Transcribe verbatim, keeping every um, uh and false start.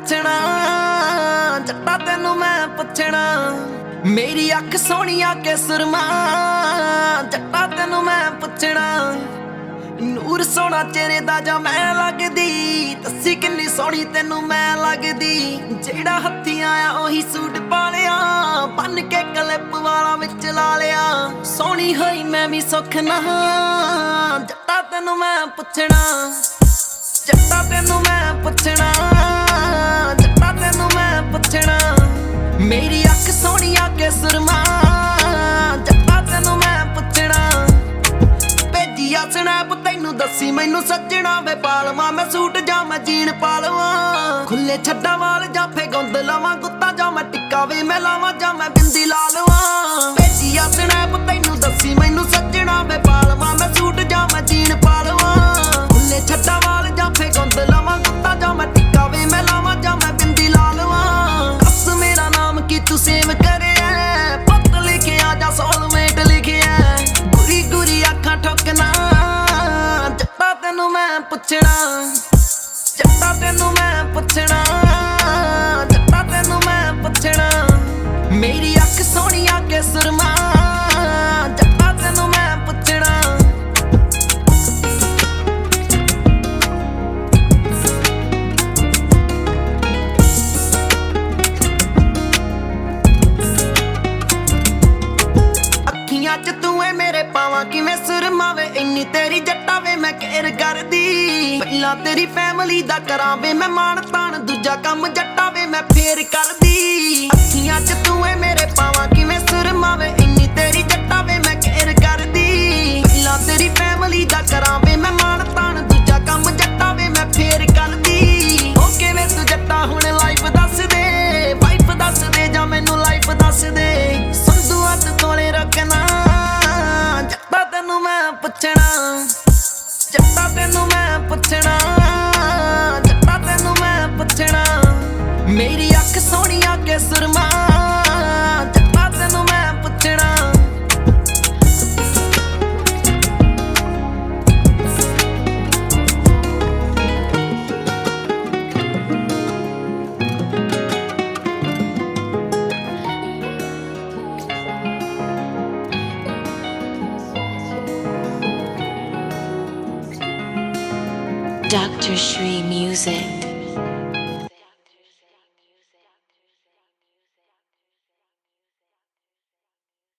ਪੁੱਛਣਾ ਜੱਟਾ ਤੈਨੂੰ ਮੈਂ ਪੁੱਛਣਾ ਮੇਰੀ ਅੱਖ ਸੋਹਣੀਆਂ ਕੇ ਸੁਰਮਾ ਜੱਟਾ ਤੈਨੂੰ ਮੈਂ ਪੁੱਛਣਾ ਨੂਰ ਸੋਹਣਾ ਚਿਹਰੇ ਦਾ ਜਾਂ ਮੈਂ ਲੱਗਦੀ ਦੱਸੀ ਕਿੰਨੀ ਸੋਹਣੀ ਤੈਨੂੰ ਮੈਂ ਲੱਗਦੀ ਜਿਹੜਾ ਹੱਥੀਂ ਆਇਆ ਉਹੀ ਸੂਟ ਪਾ ਲਿਆ ਬੰਨ ਕੇ ਕਲਿੱਪ ਵਾਲਾ ਵਿੱਚ ਲਾ ਲਿਆ ਸੋਹਣੀ ਹੋਈ ਮੈਂ ਵੀ ਸੁੱਖ ਨਾ ਜੱਟਾ ਤੈਨੂੰ ਮੈਂ ਪੁੱਛਣਾ ਜੱਟਾ ਤੈਨੂੰ ਮੈਂ ਪੁੱਛਣਾ ਜੱਟਾ ਤੈਨੂੰ ਮੈਂ ਪੁੱਛਣਾ ਮੇਰੀ ਅੱਖ ਸੋਹਣੀਆਂ ਕੇ ਸੁਰਮਾ ਜੱਟਾ ਤੈਨੂੰ ਮੈਂ ਪੁੱਛਣਾ ਭੇਜੀ ਆ ਸਨੈਪ ਤੈਨੂੰ ਦੱਸੀ ਮੈਨੂੰ ਸੱਜਣਾ ਵੇ ਪਾਲਵਾ ਮੈਂ ਸੂਟ ਜਾਂ ਮੈਂ ਜੀਨ ਪਾ ਲਵਾਂ ਖੁੱਲੇ ਛੱਡਾਂ ਵਾਲ ਜਾਂ ਫੇ ਗੁੰਦ ਲਵਾਂ ਗੁੱਤਾ ਜਾਂ ਮੈਂ ਟਿੱਕਾ ਵੇ ਮੈਂ ਲਾਵਾਂ ਜਾਂ ਮੈਂ ਬਿੰਦੀ ਲਾ ਲਵਾਂ ਭੇਜੀ ਆ ਸਨੈਪ ਤੈਨੂੰ ਦੱਸੀ ਮੈਨੂੰ ਸੱਜਣਾ ਵੇ ਪਾਲਵਾ ਮੈਂ ਸੂਟ ਜਾਂ ਮੈਂ ਜੀਨ ਪਾ ਲਵਾਂ ਖੁੱਲੇ ਛੱਡਾਂ ਵਾਲ ਜਾਂ ਫੇ ਗੁੰਦ ਲਵਾਂ ਗੁੱਤਾ ਜਾਂ ਮੈਂ ਟਿੱਕਾ ਵੇ ਮੈਂ ਲਾਵਾਂ ਜਾਂ ਮੈਂ ਬਿੰਦੀ ਲਾ ਲਵਾਂ ਦੱਸ ਮੇਰਾ ਨਾਮ ਕੀ ਤੂੰ ਸੇਵ ਕਰਿਆ ਪੱਤ ਲਿਖਿਆ ਜਾਂ ਸੋਲਮੇਟ ਲਿਖਿਆ ਗੁਰੀ ਗੁਰੀ ਅੱਖਾਂ ਠੋਕਣਾ ਜੱਟਾ ਤੈਨੂੰ ਮੈਂ ਪੁੱਛਣਾ ਜੱਟਾ ਤੈਨੂੰ ਮੈਂ ਪੁੱਛਣਾ ਜੱਟਾ ਤੈਨੂੰ ਮੈਂ ਪੁੱਛਣਾ ਮੇਰੀ ਅੱਖ ਸੋਹਣੀਆਂ ਕੇ ਸੁਰਮਾ ਜੱਟਾ ਤੈਨੂੰ ਮੈਂ ਪੁੱਛਣਾ ਅੱਖੀਆਂ ਚ ਤੂੰ ਏ ਮੇਰੇ ਪਾਵਾਂ ਕਿਵੇਂ ਸੁਰਮਾ ਵੇ ਇੰਨੀ ਤੇਰੀ ਜੱਟਾ ਵੇ ਮੈਂ ਕੇਰ ਕਰਦੀ ਪਹਿਲਾਂ ਤੇਰੀ ਫੈਮਿਲੀ ਦਾ ਕਰਾਂ ਵੇ ਮੈਂ ਮਾਣ ਤਾਣ ਦੂਜਾ ਕੰਮ ਜੱਟਾ ਵੇ ਮੈਂ ਫੇਰ ਕਰਦੀ ਅੱਖੀਆਂ ਚ ਤੂੰ ਏ ਮੇਰੇ ਪਾਵਾਂ ਕਿਵੇਂ ਸੁਰਮਾ ਵੇ ਇੰਨੀ ਤੇਰੀ ਜੱਟਾ ਵੇ ਮੈਂ ਕੇਰ ਕਰਦੀ ਪਹਿਲਾਂ ਤੇਰੀ ਫੈਮਿਲੀ ਦਾ ਕਰਾਂ ਵੇ ਮੈਂ ਮਾਣ ਤਾਣ ਦੂਜਾ ਕੰਮ ਜੱਟਾ ਵੇ ਮੈਂ ਫੇਰ ਕਰਦੀ ਹੋ ਕਿਵੇਂ ਤੂੰ ਜੱਟਾ ਹੁਣ ਲਾਈਫ ਦੱਸ ਦੇ ਵਾਈਫ ਦੱਸ ਦੇ ਜਾਂ ਮੈਨੂੰ ਲਾਈਫ ਦੱਸ ਦੇ ਸੰਧੂ ਹੱਥ ਕੋਲੇ ਰੱਖਣਾ ਜੱਟਾ ਤੈਨੂੰ ਮੈਂ ਪੁੱਛਣਾ ਜੱਟਾ ਤੈਨੂੰ ਮੈਂ ਪੁੱਛਣਾ ਜੱਟਾ ਤੈਨੂੰ ਮੈਂ ਪੁੱਛਣਾ ਮੇਰੀ ਅੱਖ ਸੋਹਣੀਆਂ ਕੇ ਸੁਰਮਾ ਜੱਟਾ ਤੈਨੂੰ ਮੈਂ ਪੁੱਛਣਾ Doctor Shree Music.